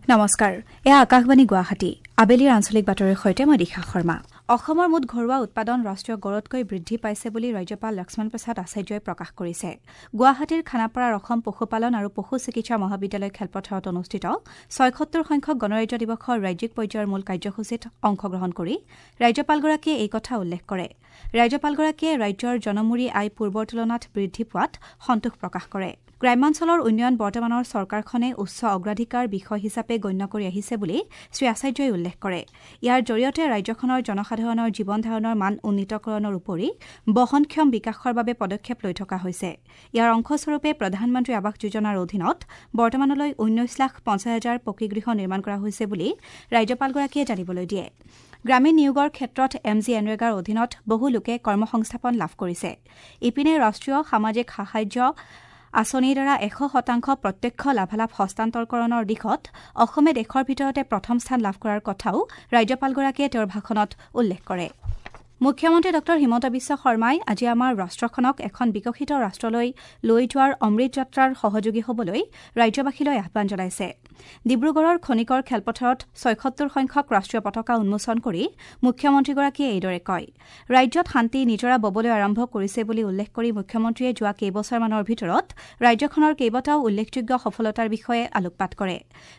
নমস্কাৰ এয়া আকাশবাণী গুৱাহাটী আবেলিৰ আঞ্চলিক বাতৰিৰ সৈতে মই দীক্ষা শৰ্মা অসমৰ মুঠ ঘৰুৱা উৎপাদন ৰাষ্ট্ৰীয় গড়তকৈ বৃদ্ধি পাইছে বুলি ৰাজ্যপাল লক্ষ্মণ প্ৰসাদ আচাৰ্যই প্ৰকাশ কৰিছে গুৱাহাটীৰ খানাপাৰাৰ অসম পশুপালন আৰু পশু চিকিৎসা মহাবিদ্যালয় খেলপথাৰত অনুষ্ঠিত ৭৬ সংখ্যক গণৰাজ্য দিৱসৰ ৰাজ্যিক পৰ্যায়ৰ মূল কাৰ্যসূচীত অংশগ্ৰহণ কৰি ৰাজ্যপালগৰাকীয়ে এই কথা উল্লেখ কৰে ৰাজ্যপালগৰাকীয়ে ৰাজ্যৰ জনমূৰি আয় পূৰ্বৰ তুলনাত বৃদ্ধি পোৱাত সন্তোষ প্ৰকাশ কৰে গ্ৰামাঞ্চলৰ উন্নয়ন বৰ্তমানৰ চৰকাৰখনে উচ্চ অগ্ৰাধিকাৰ বিষয় হিচাপে গণ্য কৰি আহিছে বুলি শ্ৰী আচাৰ্যই উল্লেখ কৰে ইয়াৰ জৰিয়তে ৰাজ্যখনৰ জনসাধাৰণৰ জীৱন ধাৰণৰ মান উন্নীতকৰণৰ উপৰি বহনক্ষম বিকাশৰ বাবে পদক্ষেপ লৈ থকা হৈছে ইয়াৰ অংশস্বৰূপে প্ৰধানমন্ত্ৰী আৱাস যোজনাৰ অধীনত বৰ্তমানলৈ ১৯,৫০,০০০ পকী গৃহ নিৰ্মাণ কৰা হৈছে বুলি ৰাজ্যপালগৰাকীয়ে জানিবলৈ দিয়ে গ্ৰামীণ নিয়োগৰ ক্ষেত্ৰত এমজি এনৰেগাৰ অধীনত বহু লোকে কৰ্মসংস্থাপন লাভ কৰিছে ইপিনে ৰাষ্ট্ৰীয় সামাজিক সাহায্য আঁচনিৰ দ্বাৰা ১০০% প্ৰত্যক্ষ লাভালাভ হস্তান্তৰকৰণৰ দিশত অসমে দেশৰ ভিতৰতে প্ৰথম স্থান লাভ কৰাৰ কথাও ৰাজ্যপালগৰাকীয়ে তেওঁৰ ভাষণত উল্লেখ কৰে মুখ্যমন্ত্ৰী ড হিমন্ত বিশ্ব শৰ্মাই আজি আমাৰ ৰাষ্ট্ৰখনক এখন বিকশিত ৰাষ্ট্ৰলৈ লৈ যোৱাৰ অমৃত যাত্ৰাৰ সহযোগী হ'বলৈ ৰাজ্যবাসীলৈ আহ্বান জনাইছে ডিব্ৰুগড়ৰ খনিকৰ খেলপথাৰত ৭৬ সংখ্যক ৰাষ্ট্ৰীয় পতাকা উন্মোচন কৰি মুখ্যমন্ত্ৰীগৰাকীয়ে এইদৰে কয় ৰাজ্যত শান্তি নিজৰা ববলৈ আৰম্ভ কৰিছে বুলি উল্লেখ কৰি মুখ্যমন্ত্ৰীয়ে যোৱা কেইবছৰমানৰ ভিতৰত ৰাজ্যখনৰ কেইবাটাও উল্লেখযোগ্য সফলতাৰ বিষয়ে আলোকপাত কৰে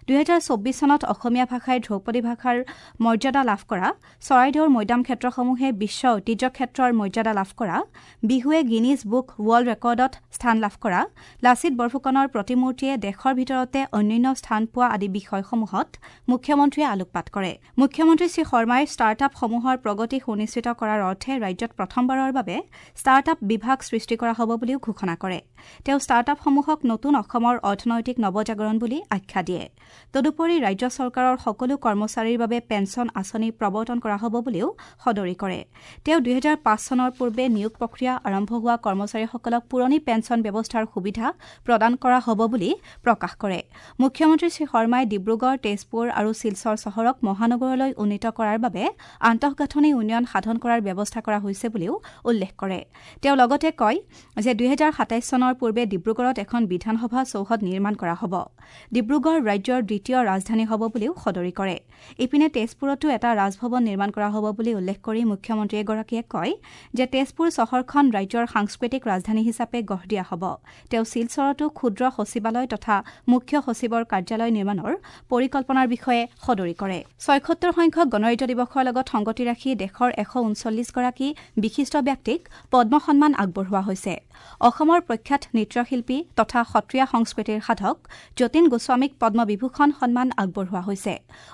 ২০২৪ চনত অসমীয়া ভাষাই ধ্ৰুপদী ভাষাৰ মৰ্যাদা লাভ কৰা চৰাইদেউৰ মৈদাম ক্ষেত্ৰসমূহে বিশ্ব ঐতিহ্য ক্ষেত্ৰৰ মৰ্যাদা লাভ কৰা বিহুৱে গিনিজ বুক ৱৰ্ল্ড ৰেকৰ্ডত স্থান লাভ কৰা লাচিত বৰফুকনৰ প্ৰতিমূৰ্তিয়ে দেশৰ ভিতৰতে অন্যান্য স্থান পোৱা আদি বিষয়সমূহত মুখ্যমন্ত্ৰীয়ে আলোকপাত কৰে মুখ্যমন্ত্ৰী শ্ৰী শৰ্মাই ষ্টাৰ্টআপসমূহৰ প্ৰগতি সুনিশ্চিত কৰাৰ অৰ্থে ৰাজ্যত প্ৰথমবাৰৰ বাবে ষ্টাৰ্টআপ বিভাগ সৃষ্টি কৰা হ'ব বুলিও ঘোষণা কৰে তেওঁ ষ্টাৰ্টআপসমূহক নতুন অসমৰ অৰ্থনৈতিক নৱজাগৰণ বুলি আখ্যা দিয়ে তদুপৰি ৰাজ্য চৰকাৰৰ সকলো কৰ্মচাৰীৰ বাবে পেঞ্চন আঁচনি প্ৰৱৰ্তন কৰা হ'ব বুলিও সদৰি কৰে তেওঁ ২০০৫ চনৰ পূৰ্বে নিয়োগ প্ৰক্ৰিয়া আৰম্ভ হোৱা কৰ্মচাৰীসকলক পুৰণি পেঞ্চন ব্যৱস্থাৰ সুবিধা প্ৰদান কৰা হ'ব বুলি প্ৰকাশ কৰে মুখ্যমন্ত্ৰী শ্ৰী শৰ্মাই ডিব্ৰুগড় তেজপুৰ আৰু শিলচৰ চহৰক মহানগৰলৈ উন্নীত কৰাৰ বাবে আন্তঃগাঁথনি উন্নয়ন সাধন কৰাৰ ব্যৱস্থা কৰা হৈছে বুলিও উল্লেখ কৰে তেওঁ লগতে কয় যে ২০২৭ চনৰ পূৰ্বে ডিব্ৰুগড়ত এখন বিধানসভা চৌহদ নিৰ্মাণ কৰা হ'ব ডিব্ৰুগড় ৰাজ্যৰ দ্বিতীয় ৰাজধানী হ'ব বুলিও সদৰি কৰে ইপিনে তেজপুৰতো এটা ৰাজভৱন নিৰ্মাণ কৰা হ'ব বুলি উল্লেখ কৰি মুখ্যমন্ত্ৰীগৰাকীয়ে কয় যে তেজপুৰ চহৰখন ৰাজ্যৰ সাংস্কৃতিক ৰাজধানী হিচাপে গঢ় দিয়া হ'ব তেওঁ শিলচৰতো ক্ষুদ্ৰ সচিবালয় তথা মুখ্য সচিবৰ কাৰ্যালয় নিৰ্মাণৰ পৰিকল্পনাৰ বিষয়ে সদৰি কৰে ৭৬ সংখ্যক গণৰাজ্য দিৱসৰ লগত সংগতি ৰাখি দেশৰ ১৩৯ গৰাকী বিশিষ্ট ব্যক্তিক পদ্ম সন্মান আগবঢ়োৱা হৈছে অসমৰ প্ৰখ্যাত নৃত্যশিল্পী তথা সত্ৰীয়া সংস্কৃতিৰ সাধক যতীন গোস্বামীক পদ্মবিভূষণ সন্মান আগবঢ়োৱা হৈছে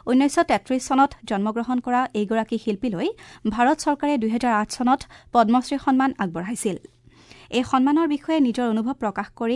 ১৯৩৩ চনত জন্মগ্ৰহণ কৰা এইগৰাকী শিল্পীলৈ ভাৰত চৰকাৰে ২০০৮ চনত পদ্মশ্ৰী সন্মান আগবঢ়াইছিল এই সন্মানৰ বিষয়ে নিজৰ অনুভৱ প্ৰকাশ কৰি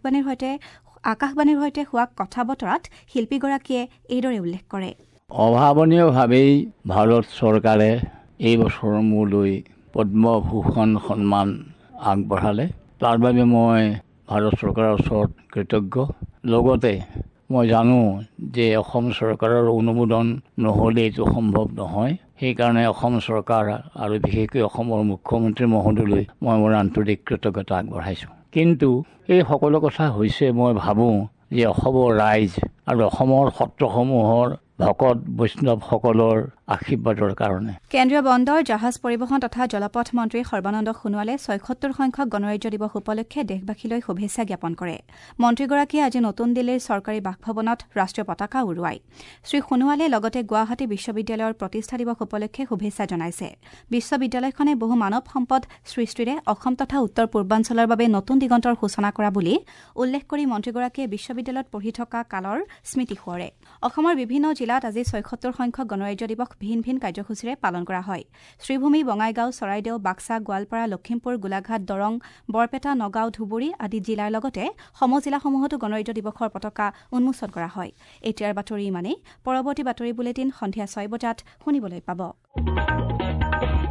আকাশবাণীৰ সৈতে হোৱা কথা বতৰাত শিল্পীগৰাকীয়ে এইদৰে উল্লেখ কৰে অভাৱনীয়ভাৱেই ভাৰত চৰকাৰে এই বছৰ মোলৈ পদ্মভূষণ সন্মান আগবঢ়ালে তাৰ বাবে মই ভাৰত চৰকাৰৰ ওচৰত কৃতজ্ঞ লগতে মই জানো যে অসম চৰকাৰৰ অনুমোদন নহ'লে এইটো সম্ভৱ নহয় সেইকাৰণে অসম চৰকাৰ আৰু বিশেষকৈ অসমৰ মুখ্যমন্ত্ৰী মহোদয়লৈ মই মোৰ আন্তৰিক কৃতজ্ঞতা আগবঢ়াইছোঁ কিন্তু এই সকলো কথা হৈছে মই ভাবোঁ যে অসমৰ ৰাইজ আৰু অসমৰ সত্ৰসমূহৰ ভকত বৈষ্ণৱসকলৰ আশীৰ্বাদৰ কাৰণে কেন্দ্ৰীয় বন্দৰ জাহাজ পৰিবহণ তথা জলপথ মন্ত্ৰী সৰ্বানন্দ সোণোৱালে ৭৬ সংখ্যক গণৰাজ্য দিৱস উপলক্ষে দেশবাসীলৈ শুভেচ্ছা জ্ঞাপন কৰে মন্ত্ৰীগৰাকীয়ে আজি নতুন দিল্লীৰ চৰকাৰী বাসভৱনত ৰাষ্ট্ৰীয় পতাকা উৰুৱায় শ্ৰী সোণোৱালে লগতে গুৱাহাটী বিশ্ববিদ্যালয়ৰ প্ৰতিষ্ঠা দিৱস উপলক্ষে শুভেচ্ছা জনাইছে বিশ্ববিদ্যালয়খনে বহু মানৱ সম্পদ সৃষ্টিৰে অসম তথা উত্তৰ পূৰ্বাঞ্চলৰ বাবে নতুন দিগন্তৰ সূচনা কৰা বুলি উল্লেখ কৰি মন্ত্ৰীগৰাকীয়ে বিশ্ববিদ্যালয়ত পঢ়ি থকা কালৰ স্মৃতি সোঁৱৰে অসমৰ বিভিন্ন জিলাত আজি ৭৬ সংখ্যক গণৰাজ্য দিৱস ভিন ভিন কাৰ্যসূচীৰে পালন কৰা হয় শ্ৰীভূমি বঙাইগাঁও চৰাইদেউ বাক্সা গোৱালপাৰা লখিমপুৰ গোলাঘাট দৰং বৰপেটা নগাঁও ধুবুৰী আদি জিলাৰ লগতে সমজিলাসমূহতো গণৰাজ্য দিৱসৰ পতাকা উন্মোচন কৰা হয় এতিয়াৰ বাতৰি ইমানেই পৰৱৰ্তী বাতৰি বুলেটিন সন্ধিয়া ৬ বজাত শুনিবলৈ পাব